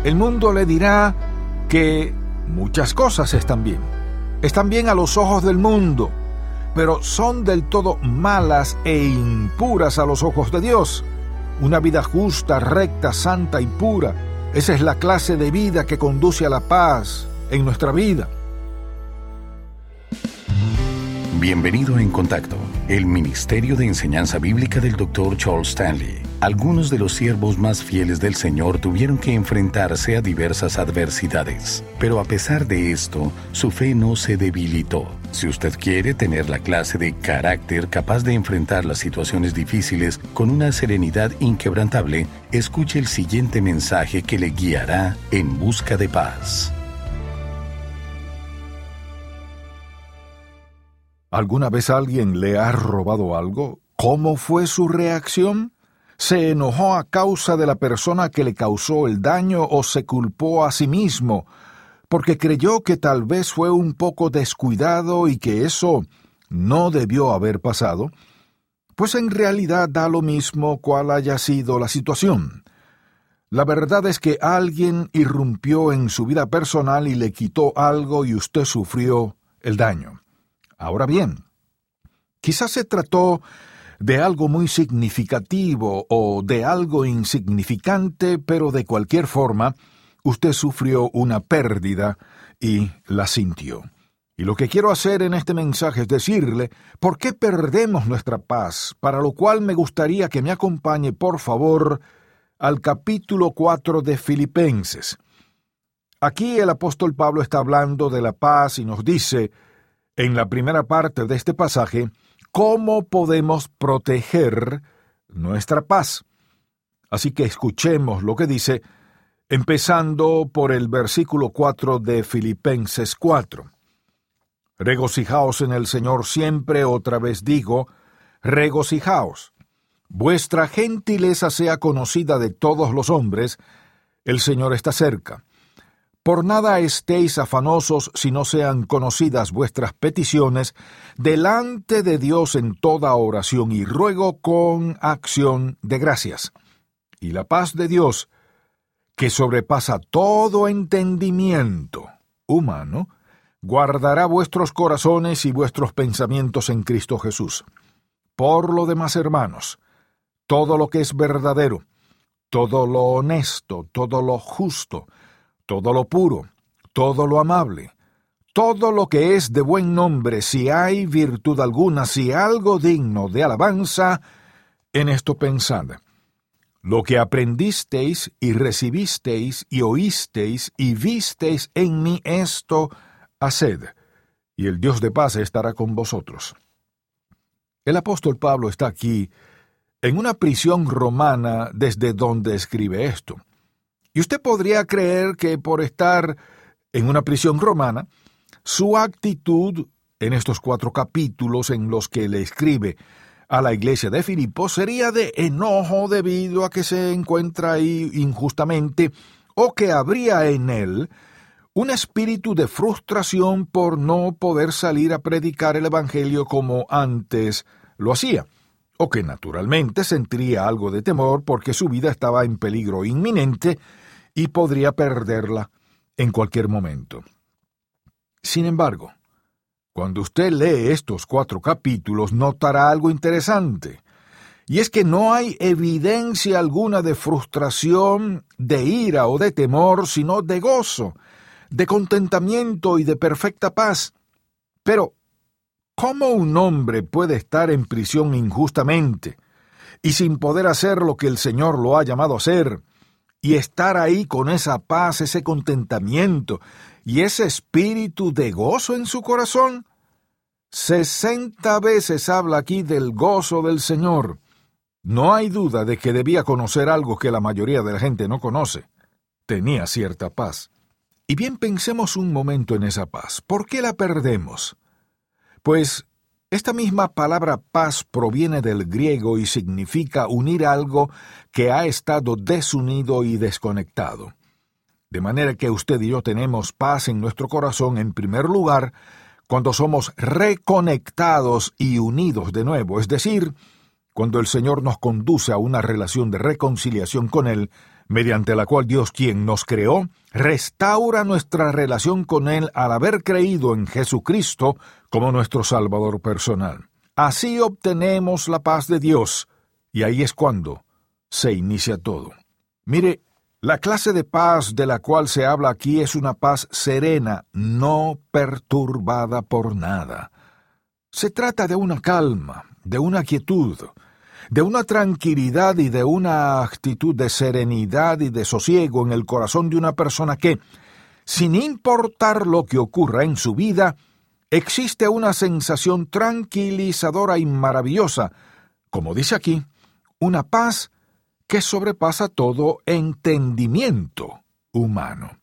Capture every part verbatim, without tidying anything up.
El mundo le dirá que muchas cosas están bien. Están bien a los ojos del mundo, pero son del todo malas e impuras a los ojos de Dios. Una vida justa, recta, santa y pura, esa es la clase de vida que conduce a la paz en nuestra vida. Bienvenido a En Contacto, el Ministerio de Enseñanza Bíblica del doctor Charles Stanley. Algunos de los siervos más fieles del Señor tuvieron que enfrentarse a diversas adversidades, pero a pesar de esto, su fe no se debilitó. Si usted quiere tener la clase de carácter capaz de enfrentar las situaciones difíciles con una serenidad inquebrantable, escuche el siguiente mensaje que le guiará en busca de paz. ¿Alguna vez alguien le ha robado algo? ¿Cómo fue su reacción? ¿Se enojó a causa de la persona que le causó el daño o se culpó a sí mismo porque creyó que tal vez fue un poco descuidado y que eso no debió haber pasado? Pues en realidad da lo mismo cuál haya sido la situación. La verdad es que alguien irrumpió en su vida personal y le quitó algo y usted sufrió el daño. Ahora bien, quizás se trató de algo muy significativo o de algo insignificante, pero de cualquier forma, usted sufrió una pérdida y la sintió. Y lo que quiero hacer en este mensaje es decirle por qué perdemos nuestra paz, para lo cual me gustaría que me acompañe, por favor, al capítulo cuatro de Filipenses. Aquí el apóstol Pablo está hablando de la paz y nos dice, en la primera parte de este pasaje, ¿cómo podemos proteger nuestra paz? Así que escuchemos lo que dice, empezando por el versículo cuatro de Filipenses cuatro. Regocijaos en el Señor siempre, otra vez digo, regocijaos. Vuestra gentileza sea conocida de todos los hombres, el Señor está cerca. Por nada estéis afanosos si no sean conocidas vuestras peticiones delante de Dios en toda oración y ruego con acción de gracias. Y la paz de Dios, que sobrepasa todo entendimiento humano, guardará vuestros corazones y vuestros pensamientos en Cristo Jesús. Por lo demás, hermanos, todo lo que es verdadero, todo lo honesto, todo lo justo, todo lo puro, todo lo amable, todo lo que es de buen nombre, si hay virtud alguna, si algo digno de alabanza, en esto pensad. Lo que aprendisteis y recibisteis y oísteis y visteis en mí, esto haced, y el Dios de paz estará con vosotros. El apóstol Pablo está aquí en una prisión romana desde donde escribe esto. Y usted podría creer que por estar en una prisión romana, su actitud en estos cuatro capítulos en los que le escribe a la iglesia de Filipos sería de enojo debido a que se encuentra ahí injustamente, o que habría en él un espíritu de frustración por no poder salir a predicar el evangelio como antes lo hacía, o que naturalmente sentiría algo de temor porque su vida estaba en peligro inminente y podría perderla en cualquier momento. Sin embargo, cuando usted lee estos cuatro capítulos, notará algo interesante, y es que no hay evidencia alguna de frustración, de ira o de temor, sino de gozo, de contentamiento y de perfecta paz. Pero, ¿cómo un hombre puede estar en prisión injustamente y sin poder hacer lo que el Señor lo ha llamado a hacer, y estar ahí con esa paz, ese contentamiento y ese espíritu de gozo en su corazón? Sesenta veces habla aquí del gozo del Señor. No hay duda de que debía conocer algo que la mayoría de la gente no conoce. Tenía cierta paz. Y bien, pensemos un momento en esa paz. ¿Por qué la perdemos? Pues esta misma palabra paz proviene del griego y significa unir algo que ha estado desunido y desconectado. De manera que usted y yo tenemos paz en nuestro corazón en primer lugar cuando somos reconectados y unidos de nuevo, es decir, cuando el Señor nos conduce a una relación de reconciliación con Él mediante la cual Dios, quien nos creó, restaura nuestra relación con Él al haber creído en Jesucristo como nuestro Salvador personal. Así obtenemos la paz de Dios, y ahí es cuando se inicia todo. Mire, la clase de paz de la cual se habla aquí es una paz serena, no perturbada por nada. Se trata de una calma, de una quietud, de una tranquilidad y de una actitud de serenidad y de sosiego en el corazón de una persona que, sin importar lo que ocurra en su vida, existe una sensación tranquilizadora y maravillosa, como dice aquí, una paz que sobrepasa todo entendimiento humano.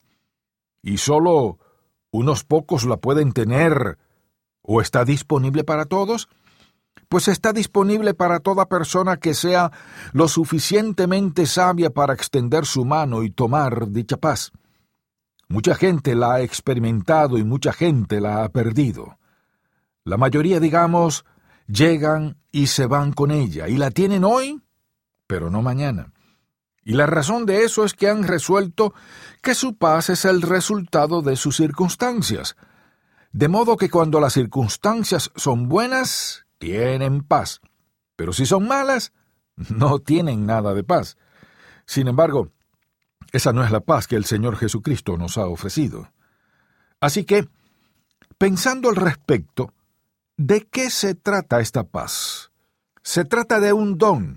Y solo unos pocos la pueden tener, ¿o está disponible para todos? Pues está disponible para toda persona que sea lo suficientemente sabia para extender su mano y tomar dicha paz. Mucha gente la ha experimentado y mucha gente la ha perdido. La mayoría, digamos, llegan y se van con ella, y la tienen hoy, pero no mañana. Y la razón de eso es que han resuelto que su paz es el resultado de sus circunstancias. De modo que cuando las circunstancias son buenas, tienen paz, pero si son malas, no tienen nada de paz. Sin embargo, esa no es la paz que el Señor Jesucristo nos ha ofrecido. Así que, pensando al respecto, ¿de qué se trata esta paz? Se trata de un don,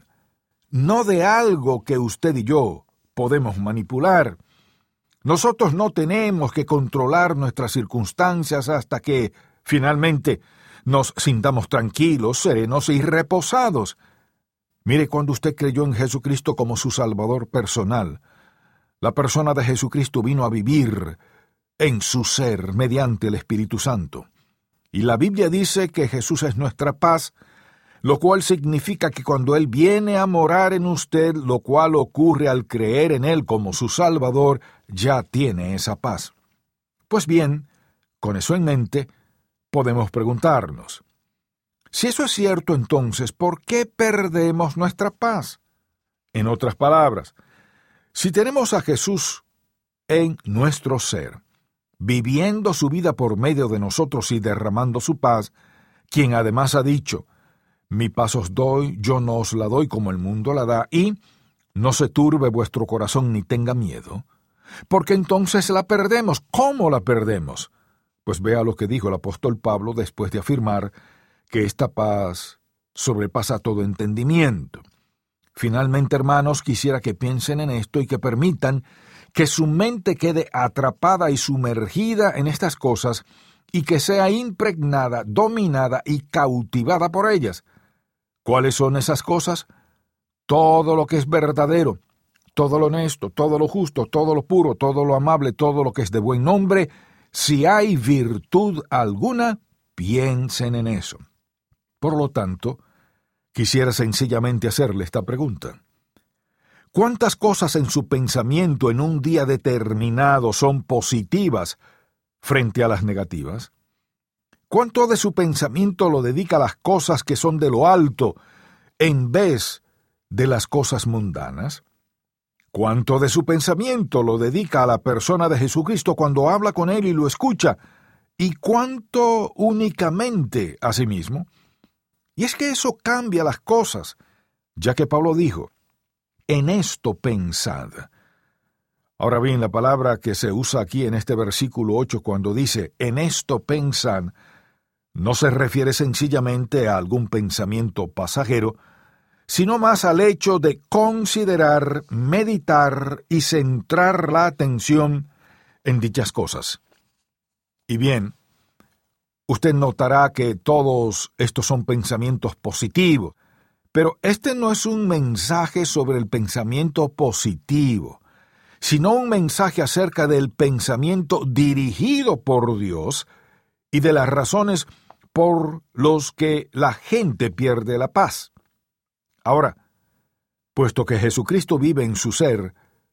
no de algo que usted y yo podemos manipular. Nosotros no tenemos que controlar nuestras circunstancias hasta que, finalmente, nos sintamos tranquilos, serenos y reposados. Mire, cuando usted creyó en Jesucristo como su Salvador personal, la persona de Jesucristo vino a vivir en su ser mediante el Espíritu Santo. Y la Biblia dice que Jesús es nuestra paz, lo cual significa que cuando Él viene a morar en usted, lo cual ocurre al creer en Él como su Salvador, ya tiene esa paz. Pues bien, con eso en mente, podemos preguntarnos, si eso es cierto, entonces, ¿por qué perdemos nuestra paz? En otras palabras, si tenemos a Jesús en nuestro ser, viviendo su vida por medio de nosotros y derramando su paz, quien además ha dicho, mi paz os doy, yo no os la doy como el mundo la da, y no se turbe vuestro corazón ni tenga miedo, porque entonces la perdemos. ¿Cómo la perdemos? Pues vea lo que dijo el apóstol Pablo después de afirmar que esta paz sobrepasa todo entendimiento. Finalmente, hermanos, quisiera que piensen en esto y que permitan que su mente quede atrapada y sumergida en estas cosas y que sea impregnada, dominada y cautivada por ellas. ¿Cuáles son esas cosas? Todo lo que es verdadero, todo lo honesto, todo lo justo, todo lo puro, todo lo amable, todo lo que es de buen nombre. Si hay virtud alguna, piensen en eso. Por lo tanto, quisiera sencillamente hacerle esta pregunta. ¿Cuántas cosas en su pensamiento en un día determinado son positivas frente a las negativas? ¿Cuánto de su pensamiento lo dedica a las cosas que son de lo alto en vez de las cosas mundanas? ¿Cuánto de su pensamiento lo dedica a la persona de Jesucristo cuando habla con Él y lo escucha? ¿Y cuánto únicamente a sí mismo? Y es que eso cambia las cosas, ya que Pablo dijo, en esto pensad. Ahora bien, la palabra que se usa aquí en este versículo ocho cuando dice, en esto pensad, no se refiere sencillamente a algún pensamiento pasajero, sino más al hecho de considerar, meditar y centrar la atención en dichas cosas. Y bien, usted notará que todos estos son pensamientos positivos, pero este no es un mensaje sobre el pensamiento positivo, sino un mensaje acerca del pensamiento dirigido por Dios y de las razones por los que la gente pierde la paz. Ahora, puesto que Jesucristo vive en su ser,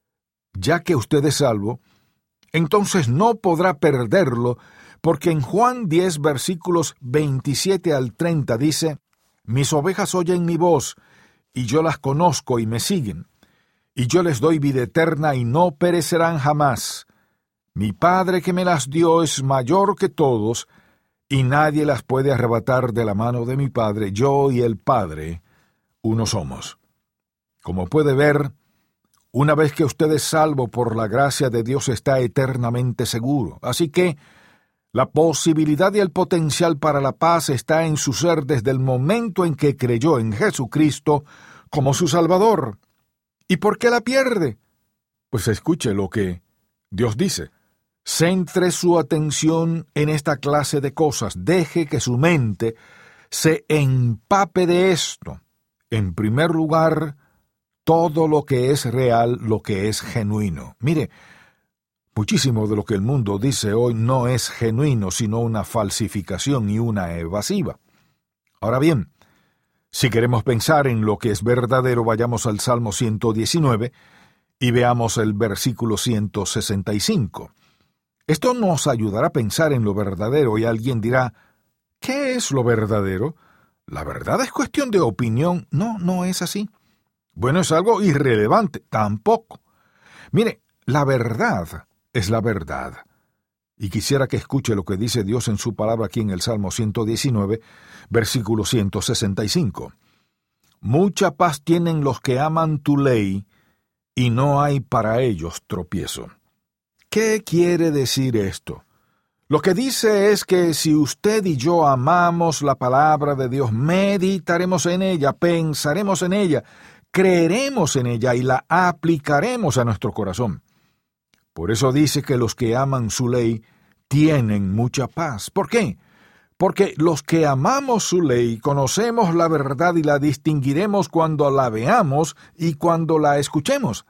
ya que usted es salvo, entonces no podrá perderlo, porque en Juan diez, versículos veintisiete al treinta dice, mis ovejas oyen mi voz, y yo las conozco y me siguen, y yo les doy vida eterna y no perecerán jamás. Mi Padre que me las dio es mayor que todos, y nadie las puede arrebatar de la mano de mi Padre. Yo y el Padre, uno somos. Como puede ver, una vez que usted es salvo por la gracia de Dios, está eternamente seguro. Así que la posibilidad y el potencial para la paz está en su ser desde el momento en que creyó en Jesucristo como su Salvador. ¿Y por qué la pierde? Pues escuche lo que Dios dice. Centre su atención en esta clase de cosas. Deje que su mente se empape de esto. En primer lugar, todo lo que es real, lo que es genuino. Mire, muchísimo de lo que el mundo dice hoy no es genuino, sino una falsificación y una evasiva. Ahora bien, si queremos pensar en lo que es verdadero, vayamos al Salmo ciento diecinueve y veamos el versículo ciento sesenta y cinco. Esto nos ayudará a pensar en lo verdadero y alguien dirá, ¿qué es lo verdadero? ¿La verdad es cuestión de opinión? No, no es así. Bueno, es algo irrelevante, tampoco. Mire, la verdad es la verdad. Y quisiera que escuche lo que dice Dios en su palabra aquí en el Salmo ciento diecinueve, versículo ciento sesenta y cinco. Mucha paz tienen los que aman tu ley, y no hay para ellos tropiezo. ¿Qué quiere decir esto? Lo que dice es que si usted y yo amamos la palabra de Dios, meditaremos en ella, pensaremos en ella, creeremos en ella y la aplicaremos a nuestro corazón. Por eso dice que los que aman su ley tienen mucha paz. ¿Por qué? Porque los que amamos su ley conocemos la verdad y la distinguiremos cuando la veamos y cuando la escuchemos.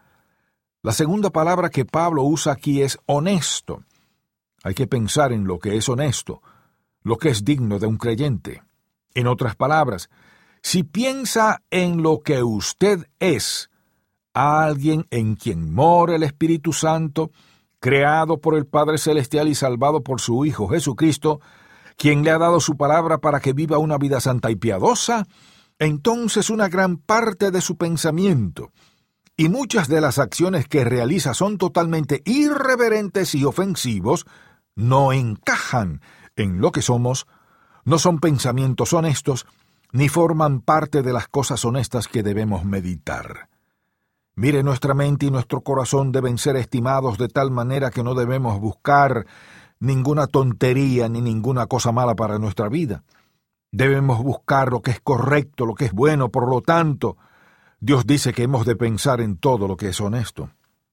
La segunda palabra que Pablo usa aquí es honesto. Hay que pensar en lo que es honesto, lo que es digno de un creyente. En otras palabras, si piensa en lo que usted es, alguien en quien mora el Espíritu Santo, creado por el Padre Celestial y salvado por su Hijo Jesucristo, quien le ha dado su palabra para que viva una vida santa y piadosa, entonces una gran parte de su pensamiento y muchas de las acciones que realiza son totalmente irreverentes y ofensivos, no encajan en lo que somos, no son pensamientos honestos, ni forman parte de las cosas honestas que debemos meditar. Mire, nuestra mente y nuestro corazón deben ser estimados de tal manera que no debemos buscar ninguna tontería ni ninguna cosa mala para nuestra vida. Debemos buscar lo que es correcto, lo que es bueno, por lo tanto, Dios dice que hemos de pensar en todo lo que es honesto.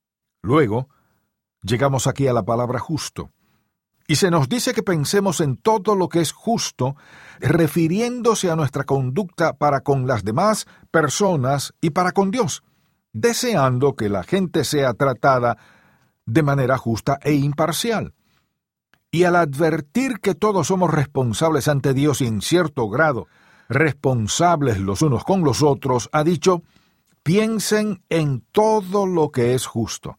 Luego, llegamos aquí a la palabra justo. Y se nos dice que pensemos en todo lo que es justo, refiriéndose a nuestra conducta para con las demás personas y para con Dios, deseando que la gente sea tratada de manera justa e imparcial. Y al advertir que todos somos responsables ante Dios y en cierto grado responsables los unos con los otros, ha dicho, piensen en todo lo que es justo.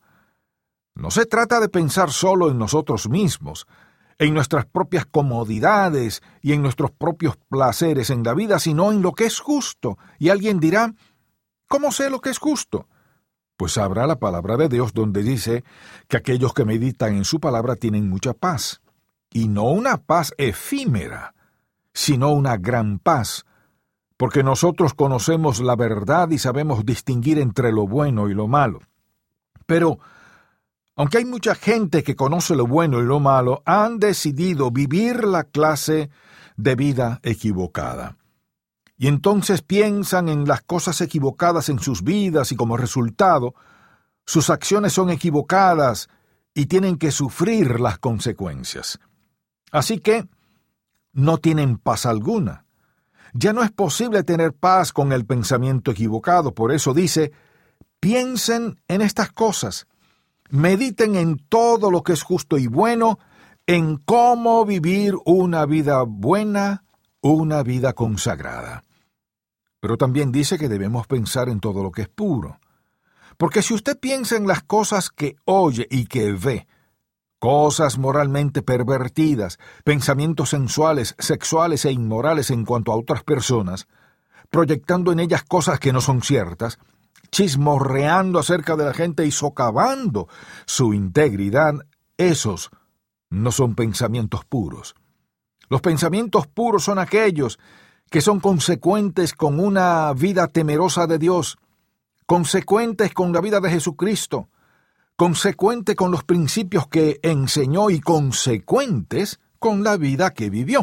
No se trata de pensar solo en nosotros mismos, en nuestras propias comodidades y en nuestros propios placeres en la vida, sino en lo que es justo. Y alguien dirá, ¿cómo sé lo que es justo? Pues habrá la palabra de Dios donde dice que aquellos que meditan en su palabra tienen mucha paz. Y no una paz efímera, sino una gran paz, porque nosotros conocemos la verdad y sabemos distinguir entre lo bueno y lo malo. Pero, aunque hay mucha gente que conoce lo bueno y lo malo, han decidido vivir la clase de vida equivocada. Y entonces piensan en las cosas equivocadas en sus vidas y como resultado, sus acciones son equivocadas y tienen que sufrir las consecuencias. Así que no tienen paz alguna. Ya no es posible tener paz con el pensamiento equivocado, por eso dice, piensen en estas cosas, mediten en todo lo que es justo y bueno, en cómo vivir una vida buena, una vida consagrada. Pero también dice que debemos pensar en todo lo que es puro. Porque si usted piensa en las cosas que oye y que ve, cosas moralmente pervertidas, pensamientos sensuales, sexuales e inmorales en cuanto a otras personas, proyectando en ellas cosas que no son ciertas, chismorreando acerca de la gente y socavando su integridad, esos no son pensamientos puros. Los pensamientos puros son aquellos que son consecuentes con una vida temerosa de Dios, consecuentes con la vida de Jesucristo, consecuentes con los principios que enseñó y consecuentes con la vida que vivió.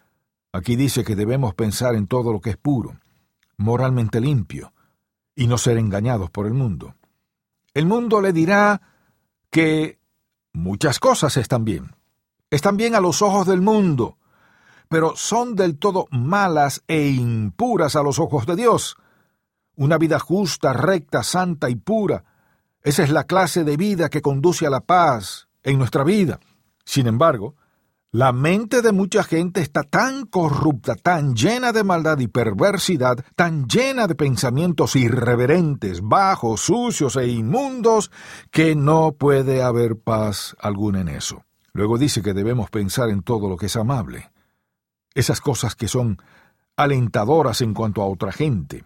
Aquí dice que debemos pensar en todo lo que es puro, moralmente limpio, y no ser engañados por el mundo. El mundo le dirá que muchas cosas están bien. Están bien a los ojos del mundo, pero son del todo malas e impuras a los ojos de Dios. Una vida justa, recta, santa y pura, esa es la clase de vida que conduce a la paz en nuestra vida. Sin embargo, la mente de mucha gente está tan corrupta, tan llena de maldad y perversidad, tan llena de pensamientos irreverentes, bajos, sucios e inmundos, que no puede haber paz alguna en eso. Luego dice que debemos pensar en todo lo que es amable. Esas cosas que son alentadoras en cuanto a otra gente.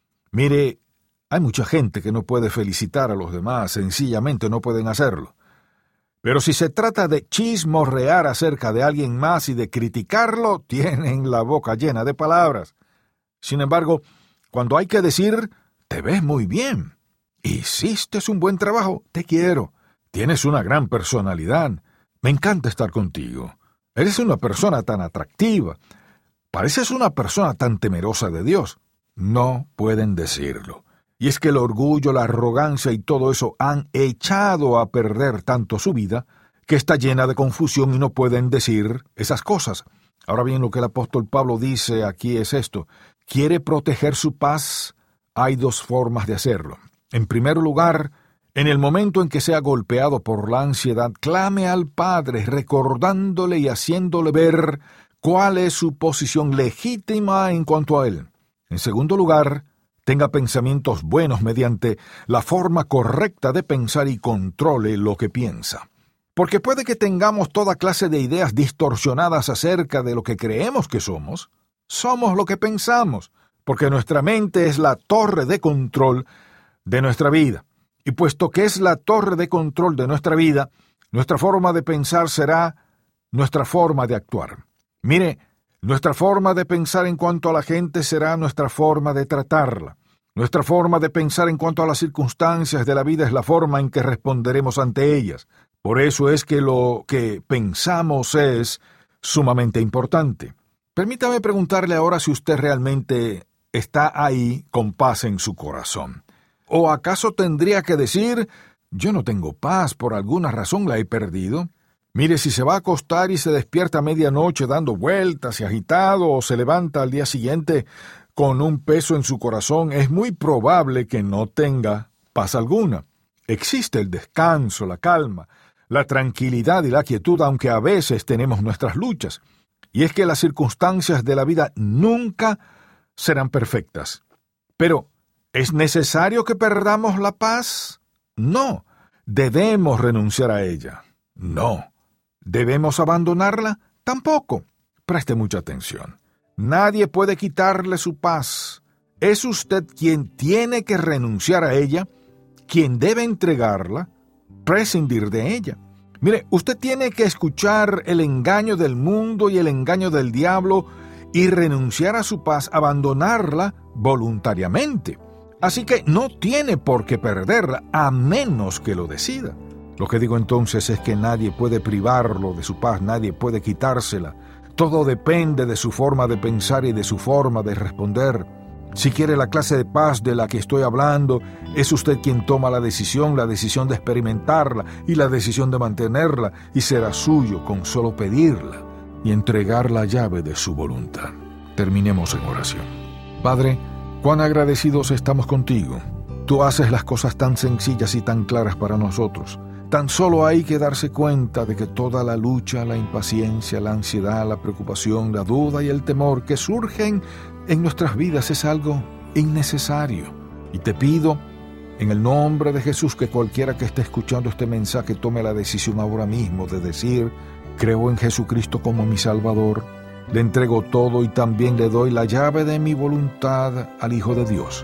Mire, hay mucha gente que no puede felicitar a los demás, sencillamente no pueden hacerlo. Pero si se trata de chismorrear acerca de alguien más y de criticarlo, tienen la boca llena de palabras. Sin embargo, cuando hay que decir, te ves muy bien, hiciste un buen trabajo, te quiero, tienes una gran personalidad, me encanta estar contigo, eres una persona tan atractiva, pareces una persona tan temerosa de Dios, no pueden decirlo. Y es que el orgullo, la arrogancia y todo eso han echado a perder tanto su vida, que está llena de confusión y no pueden decir esas cosas. Ahora bien, lo que el apóstol Pablo dice aquí es esto. ¿Quiere proteger su paz? Hay dos formas de hacerlo. En primer lugar, en el momento en que sea golpeado por la ansiedad, clame al Padre, recordándole y haciéndole ver cuál es su posición legítima en cuanto a él. En segundo lugar, tenga pensamientos buenos mediante la forma correcta de pensar y controle lo que piensa. Porque puede que tengamos toda clase de ideas distorsionadas acerca de lo que creemos que somos. Somos lo que pensamos, porque nuestra mente es la torre de control de nuestra vida. Y puesto que es la torre de control de nuestra vida, nuestra forma de pensar será nuestra forma de actuar. Mire, nuestra forma de pensar en cuanto a la gente será nuestra forma de tratarla. Nuestra forma de pensar en cuanto a las circunstancias de la vida es la forma en que responderemos ante ellas. Por eso es que lo que pensamos es sumamente importante. Permítame preguntarle ahora si usted realmente está ahí con paz en su corazón. ¿O acaso tendría que decir, yo no tengo paz, por alguna razón la he perdido? Mire, si se va a acostar y se despierta a medianoche dando vueltas y agitado, o se levanta al día siguiente con un peso en su corazón, es muy probable que no tenga paz alguna. Existe el descanso, la calma, la tranquilidad y la quietud, aunque a veces tenemos nuestras luchas. Y es que las circunstancias de la vida nunca serán perfectas. Pero, ¿es necesario que perdamos la paz? No. ¿Debemos renunciar a ella? No. ¿Debemos abandonarla? Tampoco. Preste mucha atención. Nadie puede quitarle su paz. Es usted quien tiene que renunciar a ella, quien debe entregarla, prescindir de ella. Mire, usted tiene que escuchar el engaño del mundo y el engaño del diablo y renunciar a su paz, abandonarla voluntariamente. Así que no tiene por qué perderla, a menos que lo decida. Lo que digo entonces es que nadie puede privarlo de su paz, nadie puede quitársela. Todo depende de su forma de pensar y de su forma de responder. Si quiere la clase de paz de la que estoy hablando, es usted quien toma la decisión, la decisión de experimentarla y la decisión de mantenerla, y será suyo con solo pedirla y entregar la llave de su voluntad. Terminemos en oración. Padre, cuán agradecidos estamos contigo. Tú haces las cosas tan sencillas y tan claras para nosotros. Tan solo hay que darse cuenta de que toda la lucha, la impaciencia, la ansiedad, la preocupación, la duda y el temor que surgen en nuestras vidas es algo innecesario. Y te pido, en el nombre de Jesús, que cualquiera que esté escuchando este mensaje tome la decisión ahora mismo de decir, creo en Jesucristo como mi Salvador, le entrego todo y también le doy la llave de mi voluntad al Hijo de Dios.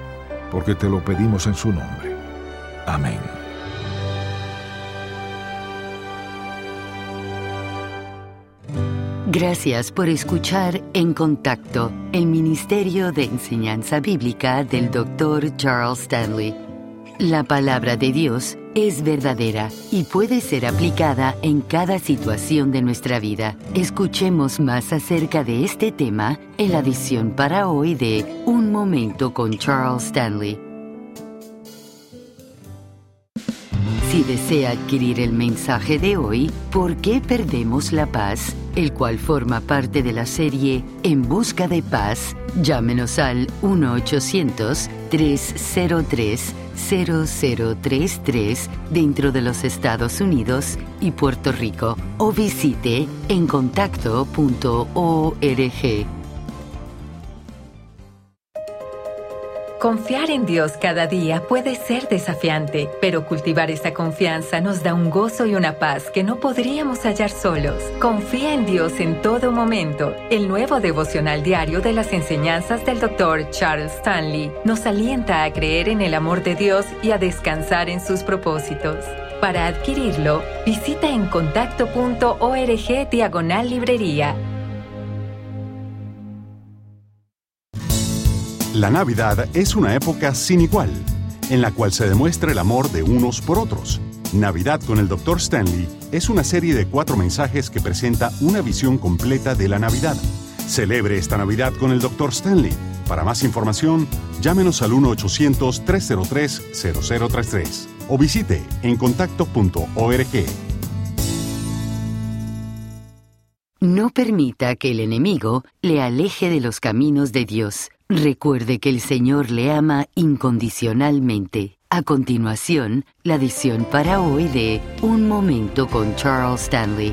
porque te lo pedimos en su nombre. Amén. Gracias por escuchar En Contacto, el Ministerio de Enseñanza Bíblica del doctor Charles Stanley. La palabra de Dios es verdadera y puede ser aplicada en cada situación de nuestra vida. Escuchemos más acerca de este tema en la edición para hoy de Un Momento con Charles Stanley. Si desea adquirir el mensaje de hoy, ¿Por qué perdemos la paz?, el cual forma parte de la serie En Busca de Paz, llámenos al uno ochocientos, tres cero tres, cero cero tres tres dentro de los Estados Unidos y Puerto Rico o visite en contacto punto org. Confiar en Dios cada día puede ser desafiante, pero cultivar esa confianza nos da un gozo y una paz que no podríamos hallar solos. Confía en Dios en todo momento. El nuevo devocional diario de las enseñanzas del doctor Charles Stanley nos alienta a creer en el amor de Dios y a descansar en sus propósitos. Para adquirirlo, visita en contacto punto org diagonal librería. La Navidad es una época sin igual, en la cual se demuestra el amor de unos por otros. Navidad con el doctor Stanley es una serie de cuatro mensajes que presenta una visión completa de la Navidad. Celebre esta Navidad con el doctor Stanley. Para más información, llámenos al uno ochocientos, tres cero tres, cero cero tres tres o visite en contacto punto org. No permita que el enemigo le aleje de los caminos de Dios. Recuerde que el Señor le ama incondicionalmente. A continuación, la edición para hoy de Un Momento con Charles Stanley.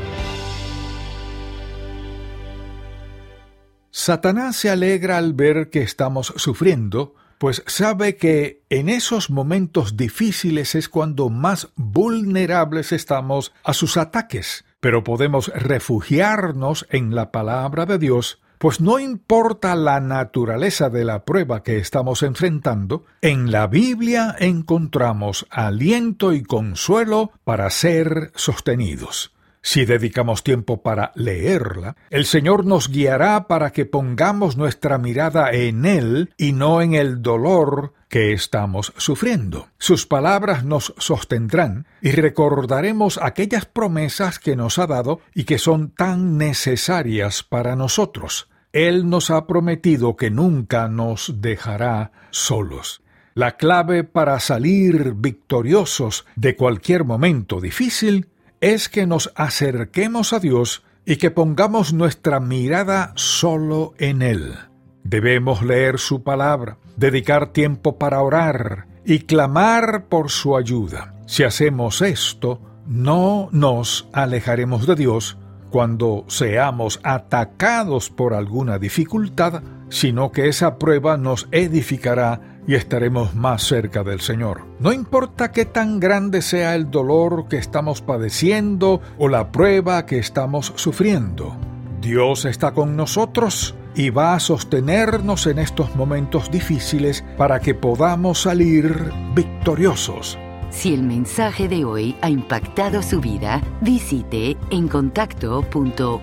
Satanás se alegra al ver que estamos sufriendo, pues sabe que en esos momentos difíciles es cuando más vulnerables estamos a sus ataques. Pero podemos refugiarnos en la palabra de Dios, pues no importa la naturaleza de la prueba que estamos enfrentando, en la Biblia encontramos aliento y consuelo para ser sostenidos. Si dedicamos tiempo para leerla, el Señor nos guiará para que pongamos nuestra mirada en Él y no en el dolor que estamos sufriendo. Sus palabras nos sostendrán y recordaremos aquellas promesas que nos ha dado y que son tan necesarias para nosotros. Él nos ha prometido que nunca nos dejará solos. La clave para salir victoriosos de cualquier momento difícil es que nos acerquemos a Dios y que pongamos nuestra mirada solo en Él. Debemos leer su palabra, dedicar tiempo para orar y clamar por su ayuda. Si hacemos esto, no nos alejaremos de Dios cuando seamos atacados por alguna dificultad, sino que esa prueba nos edificará y estaremos más cerca del Señor. No importa qué tan grande sea el dolor que estamos padeciendo o la prueba que estamos sufriendo, Dios está con nosotros y va a sostenernos en estos momentos difíciles para que podamos salir victoriosos. Si el mensaje de hoy ha impactado su vida, visite en contacto punto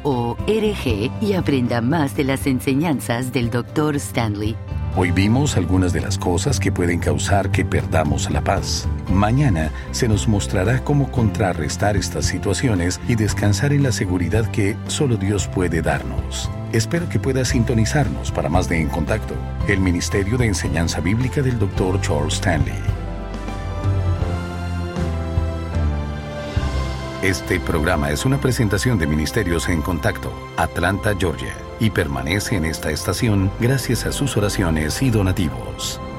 org y aprenda más de las enseñanzas del doctor Stanley. Hoy vimos algunas de las cosas que pueden causar que perdamos la paz. Mañana se nos mostrará cómo contrarrestar estas situaciones y descansar en la seguridad que solo Dios puede darnos. Espero que pueda sintonizarnos para más de En Contacto, el Ministerio de Enseñanza Bíblica del doctor Charles Stanley. Este programa es una presentación de Ministerios en Contacto, Atlanta, Georgia, y permanece en esta estación gracias a sus oraciones y donativos.